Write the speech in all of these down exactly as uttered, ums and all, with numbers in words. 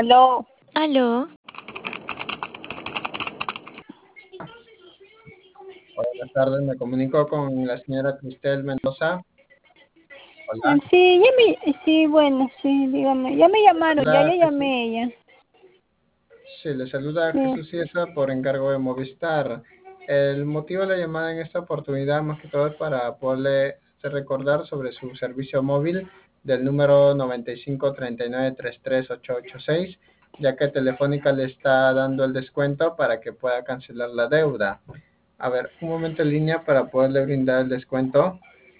Aló. Aló. Buenas tardes, me comunico con la señora Cristel Mendoza. Ah, Hola. Sí, ya me, sí, bueno, sí, dígame. Ya me llamaron, ya, Hola, ya Jesús. llamé ella. Sí, le saluda Sí. Jesús Ciesa por encargo de Movistar. El motivo de la llamada en esta oportunidad, más que todo, es para poderle hacer recordar sobre su servicio móvil del número noventa y cinco, treinta y nueve, treinta y tres, ochocientos ochenta y seis, ya que Telefónica le está dando el descuento para que pueda cancelar la deuda. A ver, un momento en línea para poderle brindar el descuento.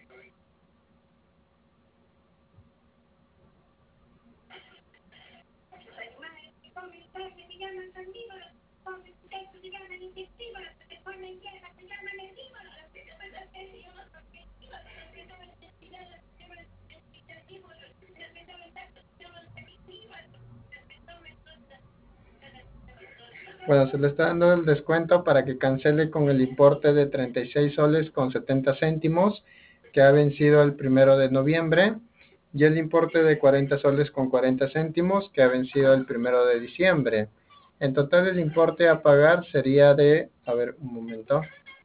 Bueno, se le está dando el descuento para que cancele con el importe de treinta y seis soles con setenta céntimos, que ha vencido el primero de noviembre, y el importe de cuarenta soles con cuarenta céntimos, que ha vencido el primero de diciembre. En total, el importe a pagar sería de, a ver, un momento.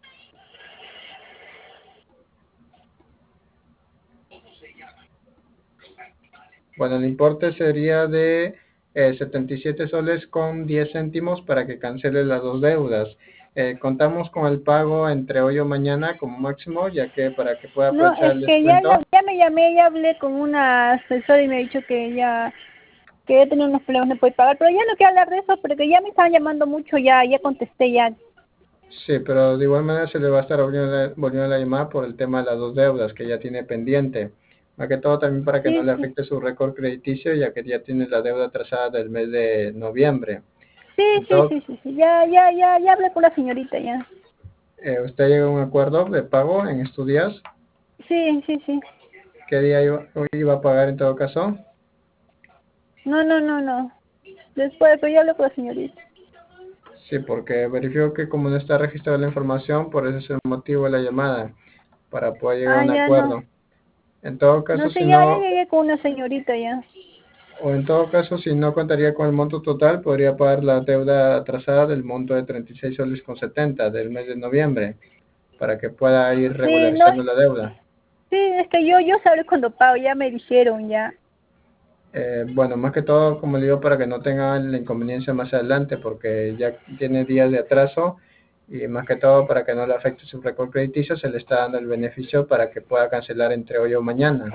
Bueno, el importe sería de eh, setenta y siete soles con diez céntimos para que cancele las dos deudas. Eh, contamos con el pago entre hoy o mañana como máximo, ya que para que pueda No, aprovechar es el que ya, descuento. ya, ya me llamé, ya hablé con una asesora y me ha dicho que ya, que ya tenía unos problemas, no puede pagar, pero ya no quiero hablar de eso porque ya me estaban llamando mucho, ya, ya contesté ya. Sí, pero de igual manera se le va a estar volviendo la, volviendo la llamada por el tema de las dos deudas que ya tiene pendiente. Más que todo también para que no Sí, le sí, afecte su récord crediticio, ya que ya tiene la deuda atrasada del mes de noviembre. sí, sí, Entonces, sí, sí, sí, ya, ya, ya, ya hablé con la señorita ya. eh, ¿usted llega a un acuerdo de pago en estos días? Sí, sí, sí. ¿Qué día iba, iba a pagar en todo caso? No, no, no, no. Después, pero yo hablo con la señorita. Sí, porque verifico que como no está registrada la información, por eso es el motivo de la llamada, para poder llegar a Ah, un ya no. acuerdo. En todo No caso, si sé, ya, ya no, llegué con una señorita ya. o en todo caso, si no contaría con el monto total, podría pagar la deuda atrasada del monto de treinta y seis soles con setenta del mes de noviembre, para que pueda ir Sí, no, regularizando la deuda. sí, es que yo, yo sabré cuando pago, ya me dijeron ya. Eh, bueno, más que todo, como le digo, para que no tenga la inconveniencia más adelante, porque ya tiene días de atraso y más que todo para que no le afecte su récord crediticio, se le está dando el beneficio para que pueda cancelar entre hoy o mañana.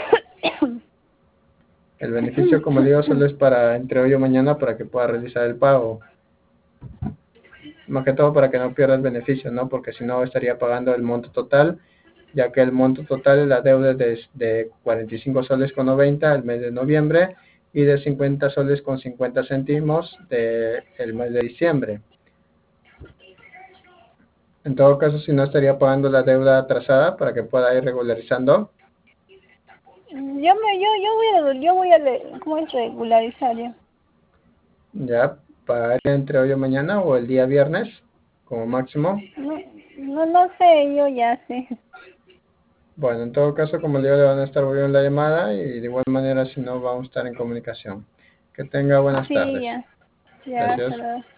El beneficio, como le digo, solo es para entre hoy o mañana para que pueda realizar el pago. Más que todo para que no pierda el beneficio, ¿no? Porque si no estaría pagando el monto total, ya que el monto total de la deuda es de, de cuarenta y cinco soles con noventa el mes de noviembre y de cincuenta soles con cincuenta céntimos del mes de diciembre. En todo caso, si no estaría pagando la deuda atrasada para que pueda ir regularizando. Yo me, yo, yo voy a, yo voy a, le- ¿cómo es regularizar ya? Ya, pagar entre hoy o mañana o el día viernes como máximo. No, no, no sé, yo ya sé. Bueno, en todo caso, como le digo, le van a estar volviendo la llamada y de igual manera, si no, vamos a estar en comunicación. Que tenga buenas Sí, tardes. ya. Ya, Gracias. hasta luego.